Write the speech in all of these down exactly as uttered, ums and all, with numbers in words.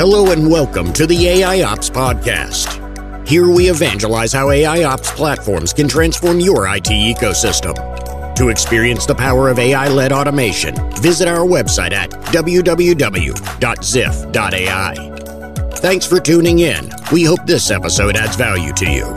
Hello and welcome to the A I Ops Podcast. Here we evangelize how A I Ops platforms can transform your I T ecosystem. To experience the power of A I-led automation, visit our website at w w w dot ziff dot a i. Thanks for tuning in. We hope this episode adds value to you.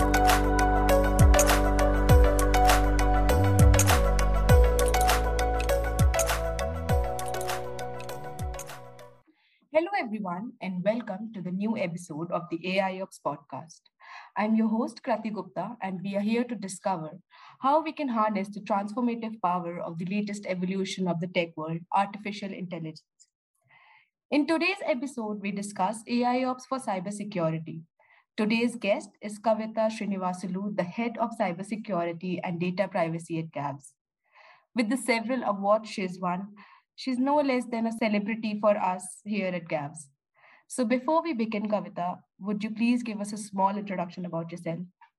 Hello, everyone, and welcome to the new episode of the A I Ops Podcast. I'm your host, Krati Gupta, and we are here to discover how we can harness the transformative power of the latest evolution of the tech world, artificial intelligence. In today's episode, we discuss A I Ops for cybersecurity. Today's guest is Kavita Srinivasulu, the head of cybersecurity and data privacy at Gavs. With the several awards she's won, she's no less than a celebrity for us here at Gavs. So before we begin, Kavita, would you please give us a small introduction about yourself?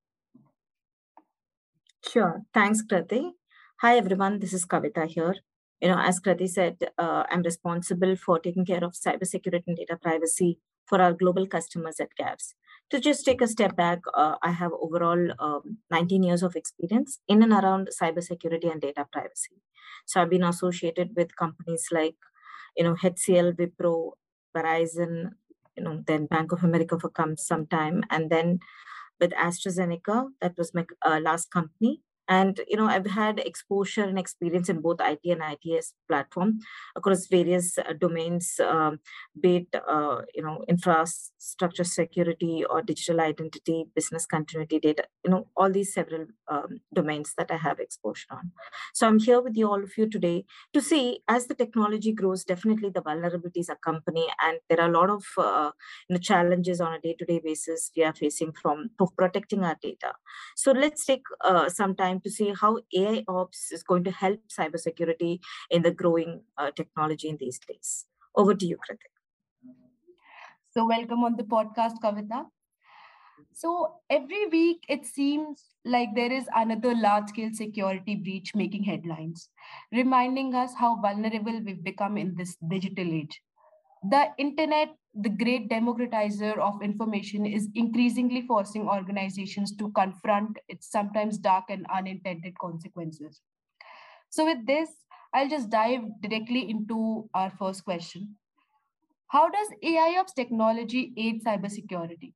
Sure. Thanks, Krati. Hi, everyone. This is Kavita here. You know, as Krati said, uh, I'm responsible for taking care of cybersecurity and data privacy for our global customers at Gavs. To just take a step back, uh, I have overall um, nineteen years of experience in and around cybersecurity and data privacy. So I've been associated with companies like, you know, H C L, Wipro, Verizon, you know, then Bank of America for some time, and then with AstraZeneca, that was my uh, last company. And, you know, I've had exposure and experience in both I T and I T S platform across various uh, domains, um, be it, uh, you know, infrastructure security or digital identity, business continuity data, you know, all these several um, domains that I have exposure on. So I'm here with you, all of you today to see as the technology grows, definitely the vulnerabilities accompany, and there are a lot of uh, you know, challenges on a day-to-day basis we are facing from protecting our data. So let's take uh, some time to see how A I Ops is going to help cybersecurity in the growing uh, technology in these days. Over to you, Kritik. So welcome on the podcast, Kavita. So every week, it seems like there is another large-scale security breach making headlines, reminding us how vulnerable we've become in this digital age. The internet, the great democratizer of information, is increasingly forcing organizations to confront its sometimes dark and unintended consequences. So with this, I'll just dive directly into our first question. How does A I Ops technology aid cybersecurity?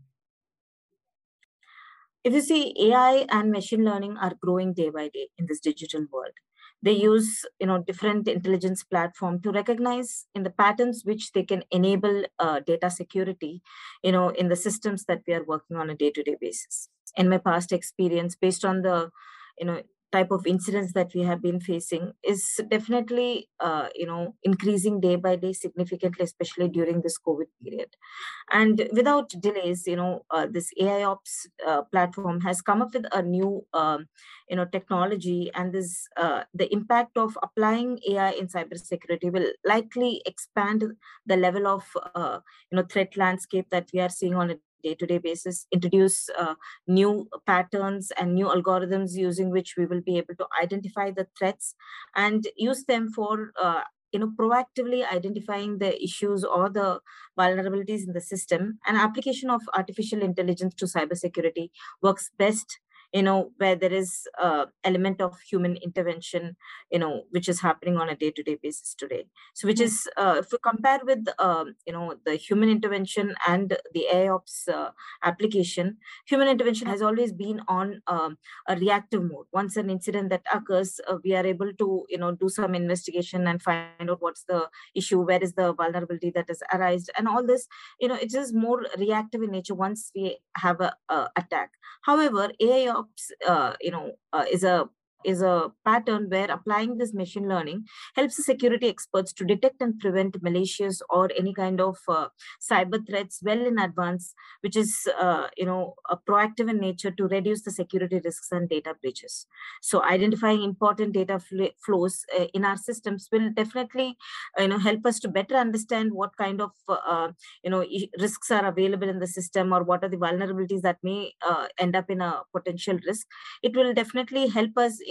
If you see, A I and machine learning are growing day by day in this digital world. They use, you know, different intelligence platform to recognize in the patterns which they can enable uh, data security, you know, in the systems that we are working on a day-to-day basis. In my past experience, based on the, you know, type of incidents that we have been facing, is definitely, uh, you know, increasing day by day significantly, especially during this COVID period. And without delays, you know, uh, this A I Ops uh, platform has come up with a new, um, you know, technology, and this uh, the impact of applying A I in cybersecurity will likely expand the level of, uh, you know, threat landscape that we are seeing on a day-to-day basis, introduce uh, new patterns and new algorithms using which we will be able to identify the threats and use them for uh, you know, proactively identifying the issues or the vulnerabilities in the system. An application of artificial intelligence to cybersecurity works best, you know, where there is uh, element of human intervention, you know, which is happening on a day-to-day basis today. So which is, uh, if you compare with, um, you know, the human intervention and the A I Ops uh, application, human intervention has always been on um, a reactive mode. Once an incident that occurs, uh, we are able to, you know, do some investigation and find out what's the issue, where is the vulnerability that has arisen, and all this, you know, it is more reactive in nature once we have a, a attack. However, A I Ops, uh, you know, uh, is a is a pattern where applying this machine learning helps the security experts to detect and prevent malicious or any kind of uh, cyber threats well in advance, which is, uh, you know, a proactive in nature to reduce the security risks and data breaches. So identifying important data fl- flows uh, in our systems will definitely, uh, you know, help us to better understand what kind of, uh, you know, risks are available in the system, or what are the vulnerabilities that may uh, end up in a potential risk. It will definitely help us in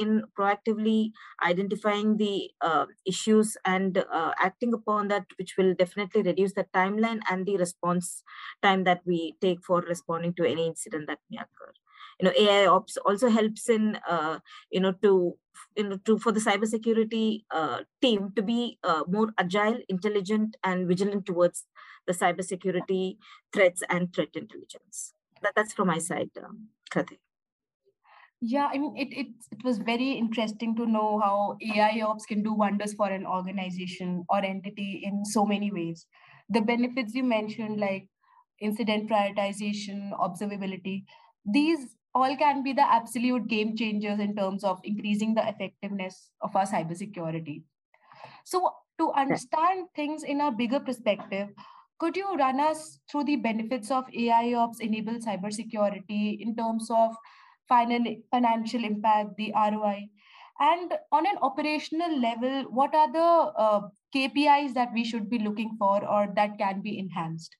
in proactively identifying the uh, issues and uh, acting upon that, which will definitely reduce the timeline and the response time that we take for responding to any incident that may occur. You know, A I Ops also helps in, uh, you know, to, you know, to for the cybersecurity uh, team to be uh, more agile, intelligent, and vigilant towards the cybersecurity threats and threat intelligence. That, that's from my side, um, Krati. Yeah, I mean, it, it, it was very interesting to know how A I Ops can do wonders for an organization or entity in so many ways. The benefits you mentioned, like incident prioritization, observability, these all can be the absolute game changers in terms of increasing the effectiveness of our cybersecurity. So, to understand things in a bigger perspective, could you run us through the benefits of A I Ops enabled cybersecurity in terms of final financial impact, the R O I, and on an operational level, what are the uh, K P Is that we should be looking for or that can be enhanced?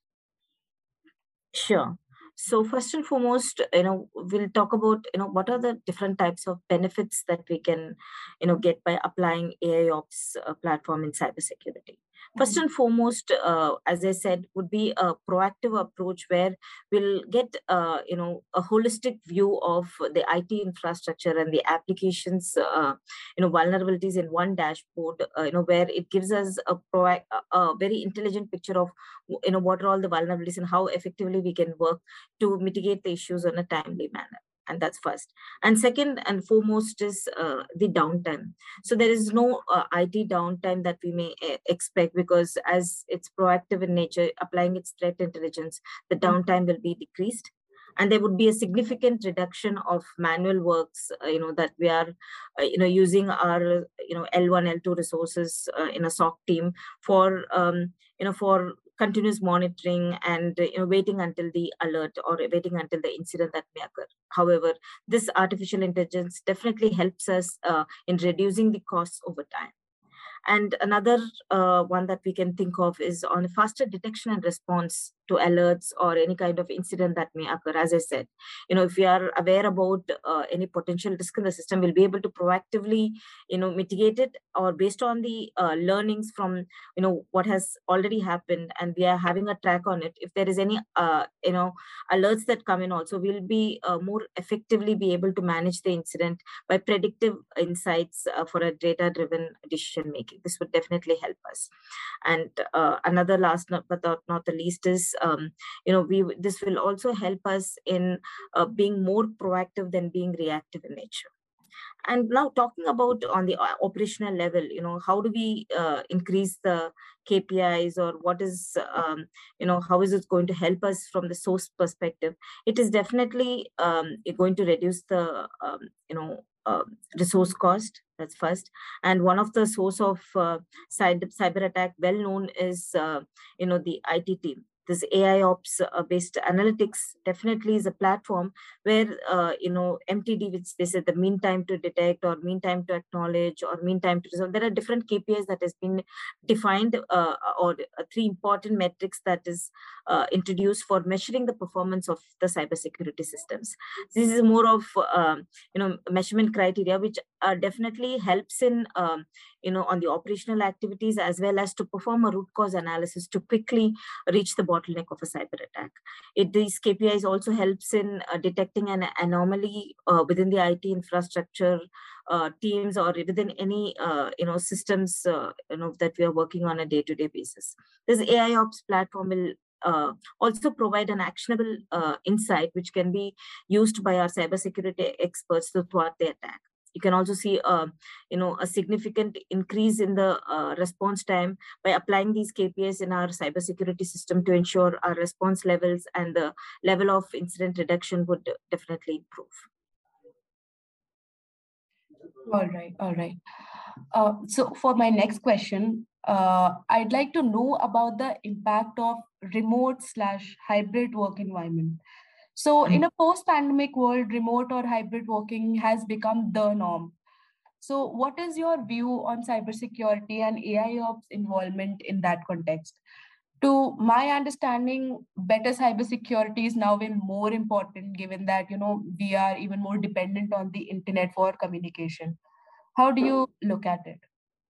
Sure. So first and foremost, you know, we'll talk about, you know, what are the different types of benefits that we can, you know, get by applying A I Ops uh, platform in cybersecurity. First and foremost, uh, as I said, would be a proactive approach where we'll get, uh, you know, a holistic view of the I T infrastructure and the applications, uh, you know, vulnerabilities in one dashboard, uh, you know, where it gives us a, pro- a, a very intelligent picture of, you know, what are all the vulnerabilities and how effectively we can work to mitigate the issues in a timely manner. And that's first. And second and foremost is uh, the downtime. So there is no uh, I T downtime that we may uh, expect, because as it's proactive in nature, applying its threat intelligence, the downtime will be decreased. And there would be a significant reduction of manual works, uh, you know, that we are, uh, you know, using our, you know, L one, L two resources uh, in a S O C team for, um, you know, for continuous monitoring and, you know, waiting until the alert or waiting until the incident that may occur. However, this artificial intelligence definitely helps us uh, in reducing the costs over time. And another uh, one that we can think of is on faster detection and response to alerts or any kind of incident that may occur. As I said, you know, if we are aware about uh, any potential risk in the system, we'll be able to proactively, you know, mitigate it, or based on the uh, learnings from, you know, what has already happened, and we are having a track on it. If there is any, uh, you know, alerts that come in also, we'll be uh, more effectively be able to manage the incident by predictive insights uh, for a data-driven decision making. This would definitely help us. And uh, another last but not, not the least is, um, you know, we this will also help us in uh, being more proactive than being reactive in nature. And now talking about on the operational level, you know, how do we uh, increase the K P Is, or what is, um, you know, how is it going to help us from the source perspective? It is definitely um, going to reduce the, um, you know, uh, resource cost. That's first. And one of the source of uh, cyber, cyber attack well known is, uh, you know, the I T team. This A I Ops uh, based analytics definitely is a platform where, uh, you know, M T D, which they said the mean time to detect or mean time to acknowledge or mean time to resolve. There are different K P Is that has been defined, uh, or uh, three important metrics that is uh, introduced for measuring the performance of the cybersecurity systems. This is more of, um, you know, measurement criteria, which uh, definitely helps in, um, you know, on the operational activities, as well as to perform a root cause analysis to quickly reach the bottleneck of a cyber attack. It, these K P Is also helps in uh, detecting an anomaly uh, within the I T infrastructure uh, teams, or within any uh, you know, systems uh, you know, that we are working on a day-to-day basis. This A I Ops platform will uh, also provide an actionable uh, insight which can be used by our cybersecurity experts to thwart the attack. You can also see, uh, you know, a significant increase in the uh, response time by applying these K P Is in our cybersecurity system to ensure our response levels and the level of incident reduction would definitely improve. All right, all right. Uh, so for my next question, uh, I'd like to know about the impact of remote slash hybrid work environment. So in a post-pandemic world, remote or hybrid working has become the norm. So what is your view on cybersecurity and A I Ops involvement in that context? To my understanding, better cybersecurity is now even more important, given that, you know, we are even more dependent on the internet for communication. How do you look at it?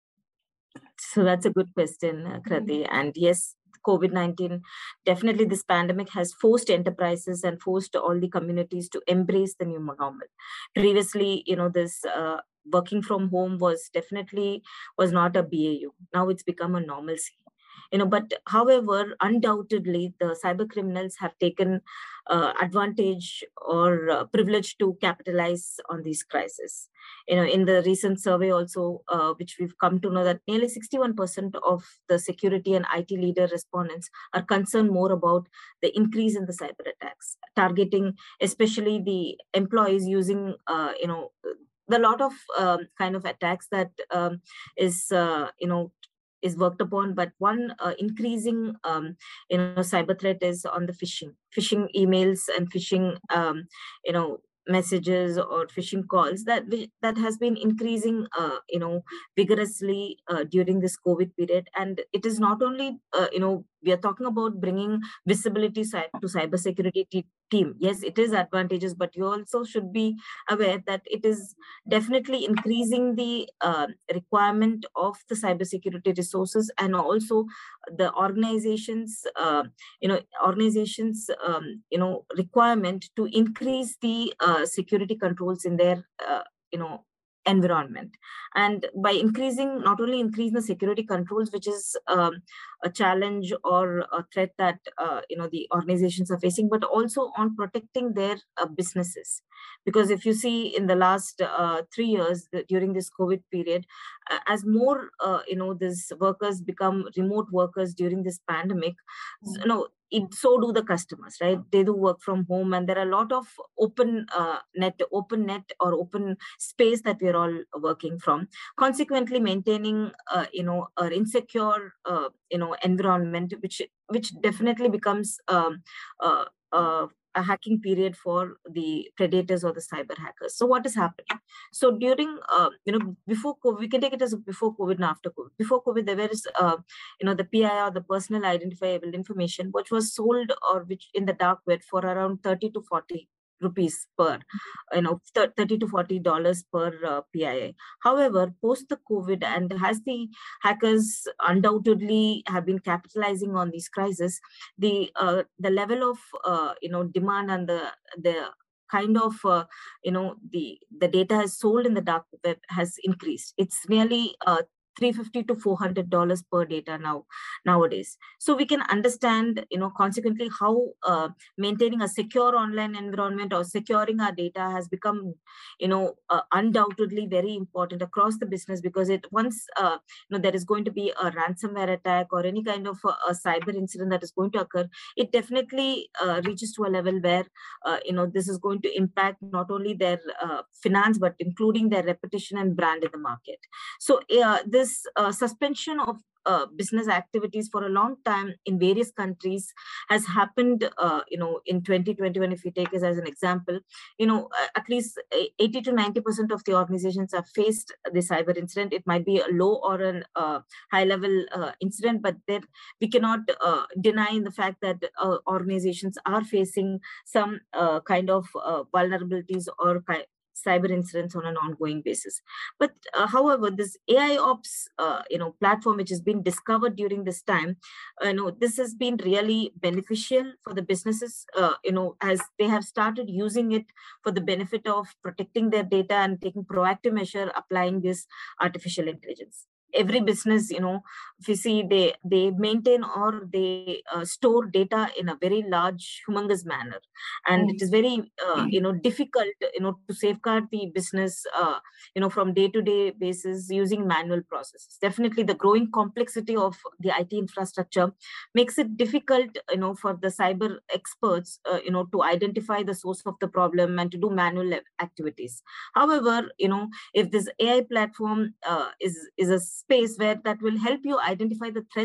So that's a good question, uh, Krati. Mm-hmm. And yes, COVID nineteen, definitely this pandemic has forced enterprises and forced all the communities to embrace the new normal. Previously, you know, this uh, working from home was definitely was not a B A U. Now it's become a normalcy. You know, but however, undoubtedly, the cyber criminals have taken uh, advantage or uh, privilege to capitalize on these crises. You know, in the recent survey also, uh, which we've come to know that nearly sixty-one percent of the security and I T leader respondents are concerned more about the increase in the cyber attacks, targeting especially the employees using, uh, you know, the lot of um, kind of attacks that um, is, uh, you know, is worked upon, but one uh, increasing um, you know cyber threat is on the phishing phishing emails and phishing um, you know messages or phishing calls that that has been increasing uh, you know vigorously uh, during this COVID period. And it is not only uh, you know we are talking about bringing visibility to cybersecurity te- team. Yes, it is advantageous, but you also should be aware that it is definitely increasing the uh, requirement of the cybersecurity resources, and also the organizations uh, you know organizations um, you know requirement to increase the uh, security controls in their uh, you know environment. And by increasing, not only increasing the security controls, which is um, a challenge or a threat that uh, you know the organizations are facing, but also on protecting their uh, businesses. Because if you see in the last uh, three years the, during this COVID period, uh, as more uh, you know these workers become remote workers during this pandemic, mm-hmm. so, you know it, so do the customers, right? They do work from home, and there are a lot of open uh, net, open net or open space that we're all working from. Consequently, maintaining uh, you know an insecure uh, you know environment, which which definitely becomes um, uh, uh, a hacking period for the predators or the cyber hackers. So what is happening? So during, uh, you know, before COVID, we can take it as before COVID and after COVID. Before COVID, there was, uh, you know, the P I R, the personal identifiable information, which was sold or which in the dark web for around thirty to forty rupees per, you know, thirty to forty dollars per uh, P I A. However, post the COVID, and as the hackers undoubtedly have been capitalizing on these crises, the uh, the level of uh, you know demand and the the kind of uh, you know the the data is sold in the dark web has increased. It's nearly uh, three hundred fifty to four hundred dollars per data now nowadays. So we can understand, you know, consequently how uh, maintaining a secure online environment or securing our data has become, you know, uh, undoubtedly very important across the business, because it once uh, you know there is going to be a ransomware attack or any kind of a, a cyber incident that is going to occur, it definitely uh, reaches to a level where uh, you know this is going to impact not only their uh, finance but including their reputation and brand in the market. So uh, this This uh, suspension of uh, business activities for a long time in various countries has happened, uh, you know, in twenty twenty-one, if we take it as an example, you know, at least eighty to ninety percent of the organizations have faced the cyber incident. It might be a low or a uh, high level uh, incident, but then we cannot uh, deny the fact that uh, organizations are facing some uh, kind of uh, vulnerabilities or kind cyber incidents on an ongoing basis. But uh, however, this A I Ops, uh, you know, platform which has been discovered during this time, uh, you know, this has been really beneficial for the businesses, uh, you know, as they have started using it for the benefit of protecting their data and taking proactive measure applying this artificial intelligence. Every business, you know, if you see, they they maintain or they uh, store data in a very large, humongous manner, and mm. it is very uh, you know difficult, you know, to safeguard the business, uh, you know, from day to day basis using manual processes. Definitely, the growing complexity of the I T infrastructure makes it difficult, you know, for the cyber experts, uh, you know, to identify the source of the problem and to do manual activities. However, you know, if this A I platform uh, is is a space where that will help you identify the threats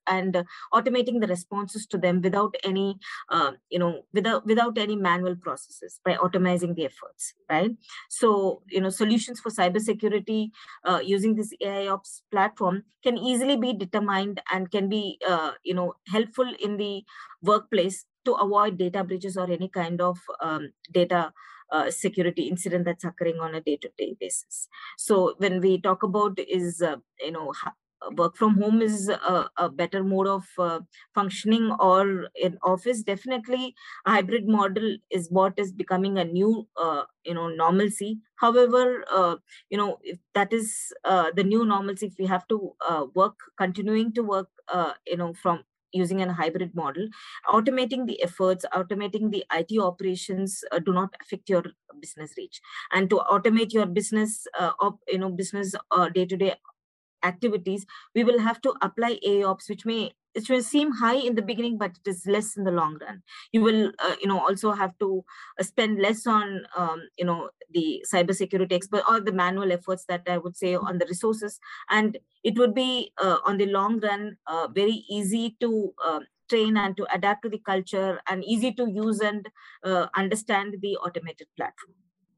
and uh, automating the responses to them without any, uh, you know, without without any manual processes by automating the efforts, right? So, you know, solutions for cybersecurity uh, using this A I Ops platform can easily be determined and can be, uh, you know, helpful in the workplace to avoid data breaches or any kind of um, data uh, security incident that's occurring on a day-to-day basis. So when we talk about is, uh, you know, work from home is a, a better mode of uh, functioning or in office, definitely a hybrid model is what is becoming a new, uh, you know, normalcy. However, uh, you know, if that is uh, the new normalcy, if we have to uh, work, continuing to work, uh, you know, from using a hybrid model, automating the efforts, automating the I T operations uh, do not affect your business reach. And to automate your business, uh, op, you know, business uh, day-to-day activities, we will have to apply A I Ops, which may it will seem high in the beginning, but it is less in the long run. You will, uh, you know, also have to uh, spend less on, um, you know, the cybersecurity expert or the manual efforts that I would say on the resources, and it would be uh, on the long run uh, very easy to uh, train and to adapt to the culture and easy to use and uh, understand the automated platform.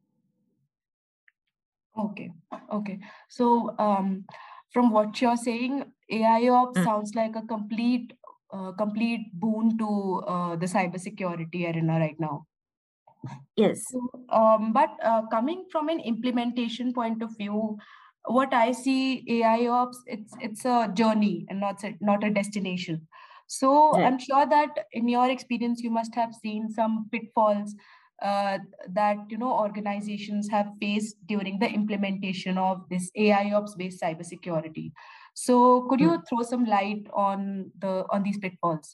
Okay, okay. So um, from what you're saying, A I Ops mm. sounds like a complete, uh, complete boon to uh, the cybersecurity arena right now. Yes. So, um, but uh, coming from an implementation point of view, what I see A I Ops, it's it's a journey and not a, not a destination. So right. I'm sure that in your experience, you must have seen some pitfalls uh, that, you know, organizations have faced during the implementation of this A I Ops based cybersecurity. So could you mm. throw some light on the on these pitfalls?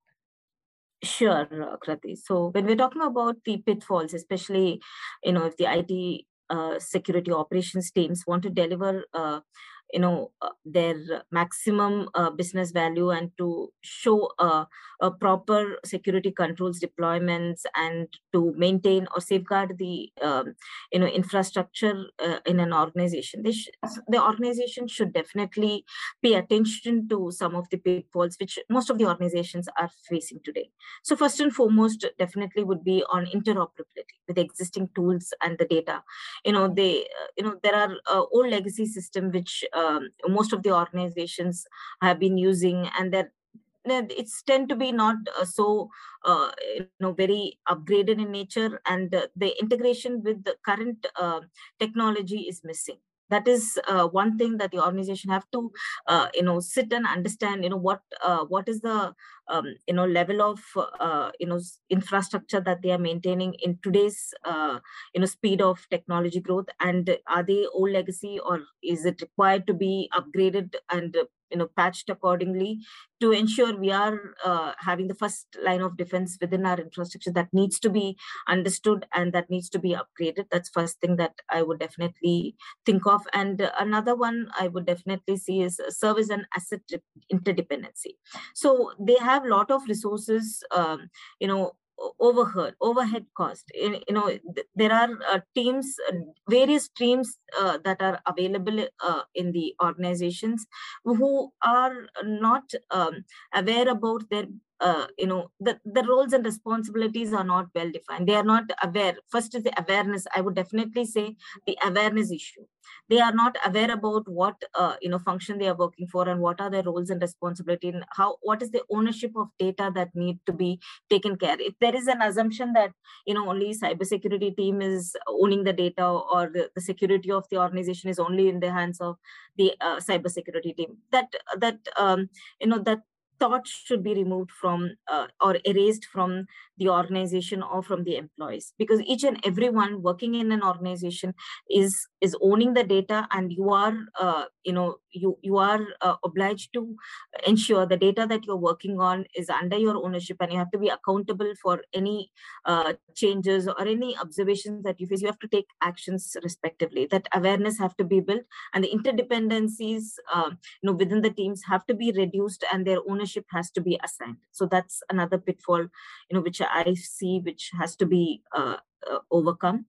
Sure, uh, Krati. So when we're talking about the pitfalls, especially, you know, if the I T uh, security operations teams want to deliver, uh, you know, uh, their maximum uh, business value and to show uh, a proper security controls deployments and to maintain or safeguard the, um, you know, infrastructure uh, in an organization, they sh- the organization should definitely pay attention to some of the pitfalls which most of the organizations are facing today. So first and foremost, definitely would be on interoperability with existing tools and the data. You know, they, uh, you know, there are uh, old legacy system which um, most of the organizations have been using, and that it's tend to be not uh, so, uh, you know, very upgraded in nature, and uh, the integration with the current uh, technology is missing. That is uh, one thing that the organization have to, uh, you know, sit and understand, you know, what uh, what is the, um, you know, level of, uh, you know, infrastructure that they are maintaining in today's, uh, you know, speed of technology growth. And are they old legacy, or is it required to be upgraded and, uh, you know, patched accordingly to ensure we are uh, having the first line of defense within our infrastructure that needs to be understood and that needs to be upgraded. That's first thing that I would definitely think of. And another one I would definitely see is service and asset interdependency. So they have a lot of resources, um, you know, overhead overhead cost. You know, there are uh, teams, uh, various teams uh, that are available uh, in the organizations who are not um, aware about their, uh, you know, the, the roles and responsibilities are not well defined. They are not aware. First is the awareness. I would definitely say the awareness issue. They are not aware about what, uh, you know, function they are working for and what are their roles and responsibility, and how, what is the ownership of data that need to be taken care. If there is an assumption that, you know, only cybersecurity team is owning the data, or the, the security of the organization is only in the hands of the uh, cybersecurity team, that that um, you know, that thought should be removed from uh, or erased from the organization or from the employees, because each and everyone working in an organization is is owning the data, and you are uh, you know, you you are uh, obliged to ensure the data that you're working on is under your ownership, and you have to be accountable for any uh, changes or any observations that you face. You have to take actions respectively. That awareness have to be built, and the interdependencies uh, you know, within the teams have to be reduced, and their ownership has to be assigned. So that's another pitfall, you know, which I see, which has to be uh, uh, overcome.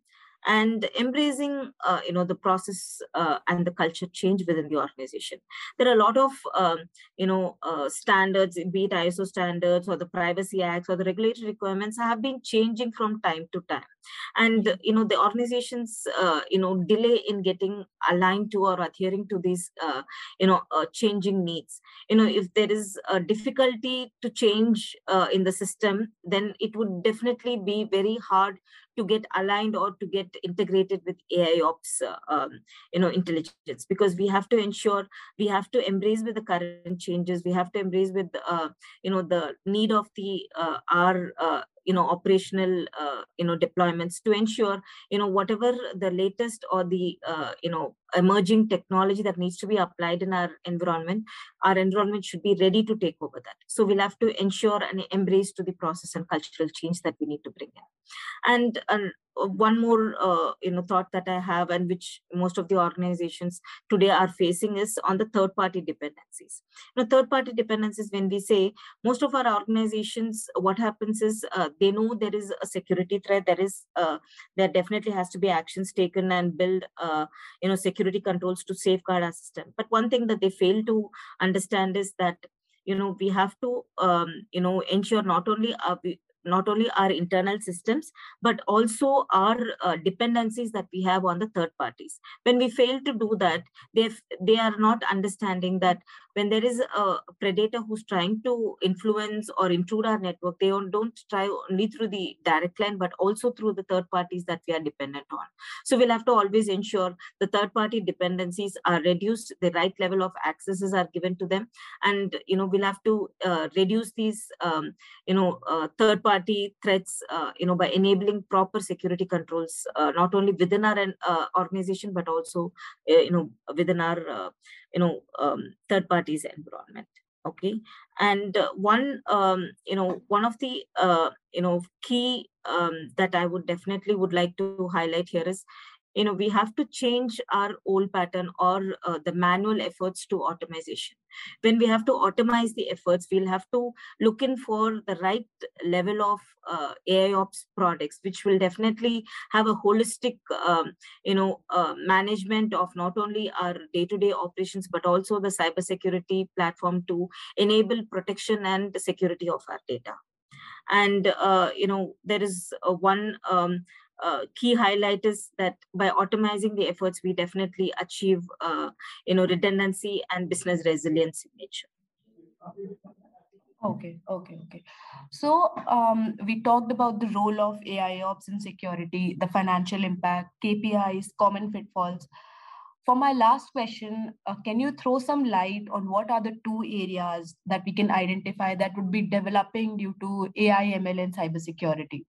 and embracing, uh, you know, the process uh, and the culture change within the organization. There are a lot of, um, you know, uh, standards, be it I S O standards or the privacy acts or the regulatory requirements have been changing from time to time. And, you know, the organizations, uh, you know, delay in getting aligned to or adhering to these, uh, you know, uh, changing needs. You know, if there is a difficulty to change uh, in the system, then it would definitely be very hard to get aligned or to get integrated with A I ops, uh, um, you know, intelligence, because we have to ensure, we have to embrace with the current changes. We have to embrace with, uh, you know, the need of the uh, our, uh, you know, operational, uh, you know, deployments to ensure, you know, whatever the latest or the, uh, you know, emerging technology that needs to be applied in our environment, our environment should be ready to take over that. So we'll have to ensure and embrace to the process and cultural change that we need to bring in. And, and one more, uh, you know, thought that I have, and which most of the organizations today are facing, is on the third-party dependencies. You know, third-party dependencies, when we say, most of our organizations, what happens is uh, they know there is a security threat. There is, uh, there definitely has to be actions taken and build, uh, you know, security controls to safeguard our system. But one thing that they fail to understand is that, you know, we have to, um, you know, ensure not only are we, not only our internal systems, but also our uh, dependencies that we have on the third parties. When we fail to do that, they they are not understanding that when there is a predator who's trying to influence or intrude our network, they don't, don't try only through the direct line, but also through the third parties that we are dependent on. So we'll have to always ensure the third party dependencies are reduced, the right level of accesses are given to them. And, you know, we'll have to uh, reduce these, um, you know, uh, third party threats, uh, you know, by enabling proper security controls, uh, not only within our uh, organization, but also, uh, you know, within our, uh, you know, um, third parties environment. Okay. And uh, one, um, you know, one of the, uh, you know, key um, that I would definitely would like to highlight here is, you know, we have to change our old pattern or uh, the manual efforts to automation. When we have to automate the efforts, we'll have to look in for the right level of uh, A I ops products, which will definitely have a holistic, um, you know, uh, management of not only our day-to-day operations, but also the cybersecurity platform to enable protection and security of our data. And, uh, you know, there is uh, one um, uh, key highlight is that by automizing the efforts, we definitely achieve, uh, you know, redundancy and business resilience in nature. Okay, okay, okay. So um, we talked about the role of A I ops in security, the financial impact, K P Is, common pitfalls. For my last question, uh, can you throw some light on what are the two areas that we can identify that would be developing due to A I, M L, and cybersecurity?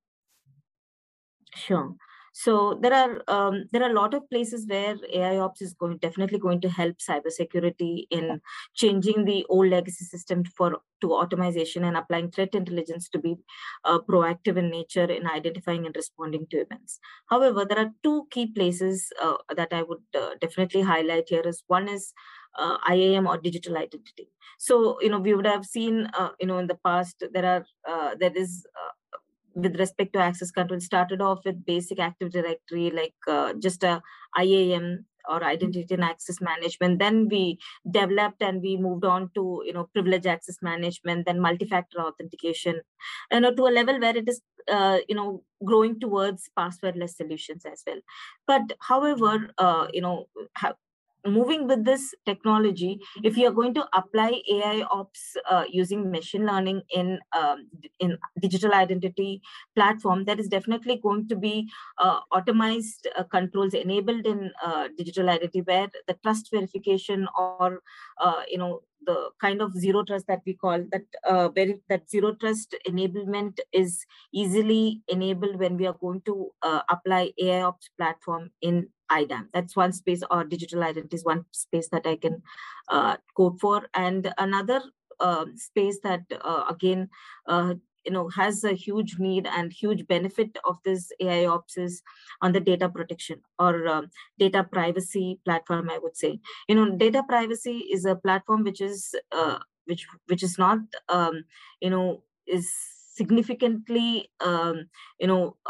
Sure. So there are um, there are a lot of places where A I ops is going definitely going to help cybersecurity in changing the old legacy system for to automation and applying threat intelligence to be uh, proactive in nature in identifying and responding to events. However, there are two key places uh, that I would uh, definitely highlight here. Is one is uh, I A M or digital identity. So, you know, we would have seen uh, you know in the past there are uh, there is uh, with respect to access control, started off with basic Active Directory, like uh, just a I A M or identity and access management. Then we developed and we moved on to, you know, privilege access management, then multi-factor authentication, and you know, to a level where it is, uh, you know, growing towards passwordless solutions as well. But however, uh, you know, ha- moving with this technology, if you are going to apply A I ops uh, using machine learning in um, in digital identity platform, there is definitely going to be uh, automized uh, controls enabled in uh, digital identity, where the trust verification or uh, you know the kind of zero trust that we call that uh, very that zero trust enablement is easily enabled when we are going to uh, apply A I ops platform in I D A M. That's one space, or digital identity is one space that I can uh, quote for. And another uh, space that uh, again, uh, you know, has a huge need and huge benefit of this A I ops is on the data protection or um, data privacy platform, I would say. You know, data privacy is a platform which is uh, which which is not um, you know is significantly um, you know. Uh,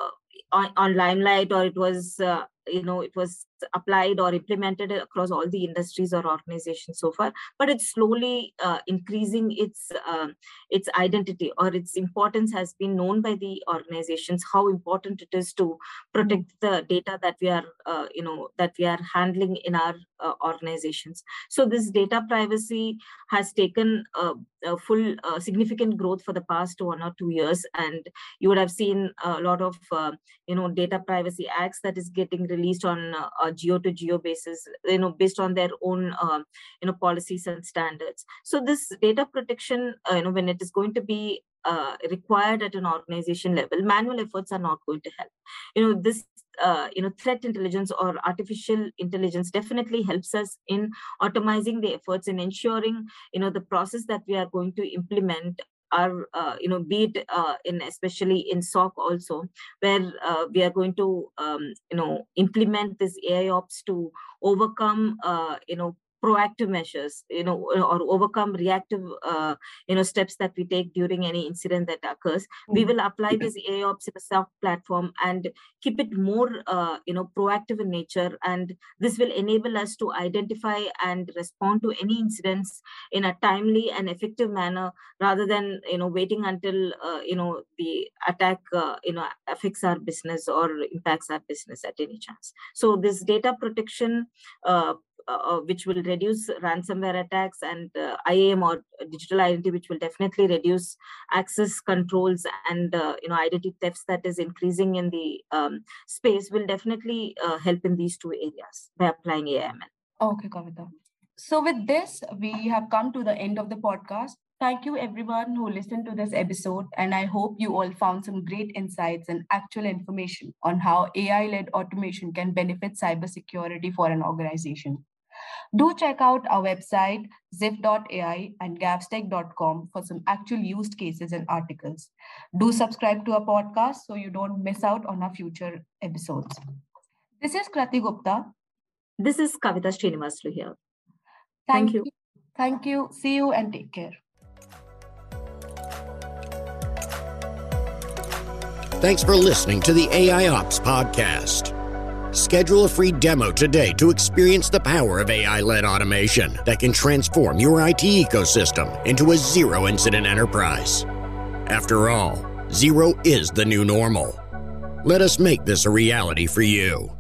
on, on Limelight, or it was, uh, you know, it was applied or implemented across all the industries or organizations so far, but it's slowly uh, increasing its uh, its identity, or its importance has been known by the organizations, how important it is to protect the data that we are, uh, you know, that we are handling in our uh, organizations. So this data privacy has taken uh, a full uh, significant growth for the past one or two years, and you would have seen a lot of uh, you know data privacy acts that is getting released on uh, a geo to geo basis, you know, based on their own uh, you know policies and standards. So this data protection, uh, you know, when it is going to be uh, required at an organization level, manual efforts are not going to help. You know, this uh, you know threat intelligence or artificial intelligence definitely helps us in automizing the efforts and ensuring you know the process that we are going to implement are, uh, you know, be it uh, in especially in S O C also, where uh, we are going to, um, you know, implement this A I ops to overcome, uh, you know, proactive measures, you know, or overcome reactive, uh, you know, steps that we take during any incident that occurs. Mm-hmm. We will apply this A I ops in a S O C platform and keep it more, uh, you know, proactive in nature. And this will enable us to identify and respond to any incidents in a timely and effective manner, rather than, you know, waiting until, uh, you know, the attack, uh, you know, affects our business or impacts our business at any chance. So this data protection, uh, Uh, which will reduce ransomware attacks, and uh, I A M or digital identity, which will definitely reduce access controls and uh, you know identity thefts that is increasing in the um, space, will definitely uh, help in these two areas by applying A I M L. Okay, Kavita. So with this, we have come to the end of the podcast. Thank you everyone who listened to this episode, and I hope you all found some great insights and actual information on how A I-led automation can benefit cybersecurity for an organization. Do check out our website, ziff dot A I and gavstech dot com for some actual use cases and articles. Do subscribe to our podcast so you don't miss out on our future episodes. This is Krati Gupta. This is Kavita Srinivasu here. Thank, Thank you. you. Thank you. See you and take care. Thanks for listening to the A I Ops Podcast. Schedule a free demo today to experience the power of A I-led automation that can transform your I T ecosystem into a zero-incident enterprise. After all, zero is the new normal. Let us make this a reality for you.